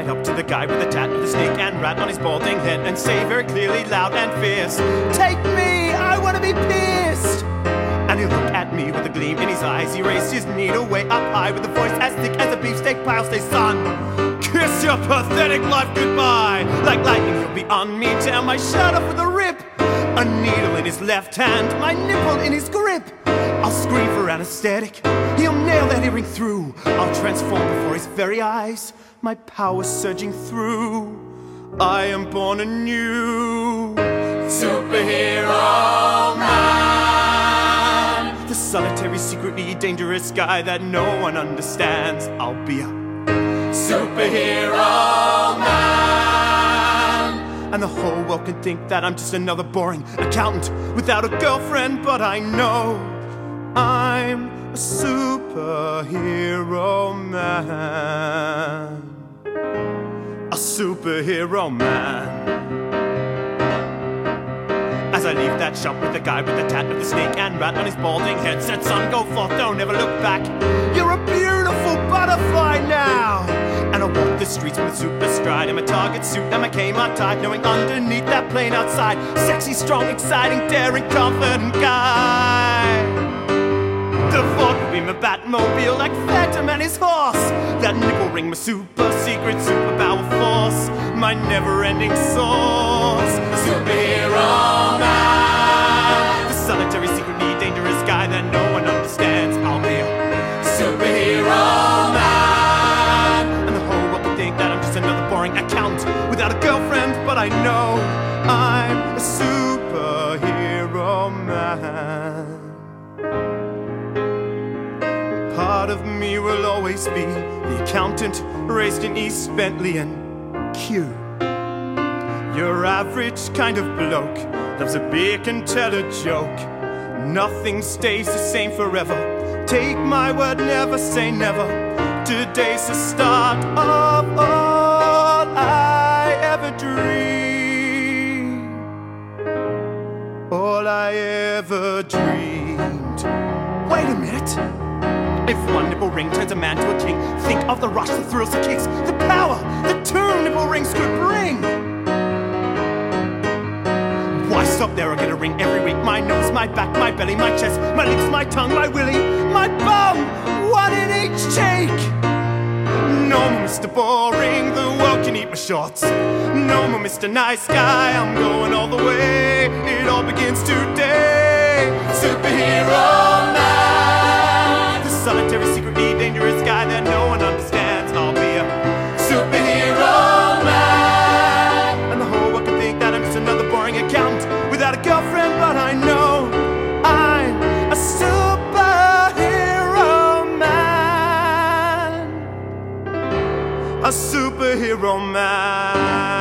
right up to the guy with the tat with the snake and rat on his balding head and say very clearly, loud and fierce, "Take me, I want to be pierced." And he looked at me with a gleam in his eyes. He raised his needle way up high with a voice as thick as a beefsteak pile. Say, "Son, kiss your pathetic life goodbye. Like lightning he'll be on me, tear my shirt off with a rip. A needle in his left hand, my nipple in his grip. I'll scream for anesthetic, he'll nail that earring through. I'll transform before his very eyes, my power surging through. I am born anew, superhero man. The solitary, secretly dangerous guy that no one understands. I'll be a superhero man. And the whole world can think that I'm just another boring accountant without a girlfriend, but I know I'm a superhero man. A superhero man. As I leave that shop with the guy with the tat with the snake and rat on his balding head, said, "Son, go forth, don't ever look back. You're a beautiful butterfly now." And I walk the streets with a super stride in my target suit and my Kmart tie, knowing underneath that plane outside, sexy, strong, exciting, daring, confident guy. The Ford will be my Batmobile, like Phantom and his horse. That nipple ring, my super secret, superpower force, my never-ending source. Superhero man. The solitary, secretly dangerous guy that no one understands. I'll be a superhero man. And the whole world can think that I'm just another boring accountant without a girlfriend, but I know I'm a superhero man. Part of me will always be the accountant raised in East Bentley and Q. Your average kind of bloke loves a beer, can tell a joke. Nothing stays the same forever. Take my word, never say never. Today's the start of all I ever dreamed. All I ever dreamed. Wait a minute. If one nipple ring turns a man to a king, think of the rush, the thrills, the kicks, the power that two nipple rings could bring. Why stop there? I get a ring every week. My nose, my back, my belly, my chest, my lips, my tongue, my willy, my bum, one in each cheek. No more Mr. Boring, the world can eat my shorts. No more Mr. Nice Guy, I'm going all the way. It all begins today. Superhero man. The solitary, secretly dangerous guy that no one understands. I'll be a superhero man. And the whole world can think that I'm just another boring accountant without a girlfriend, but I know I'm a superhero man. A superhero man.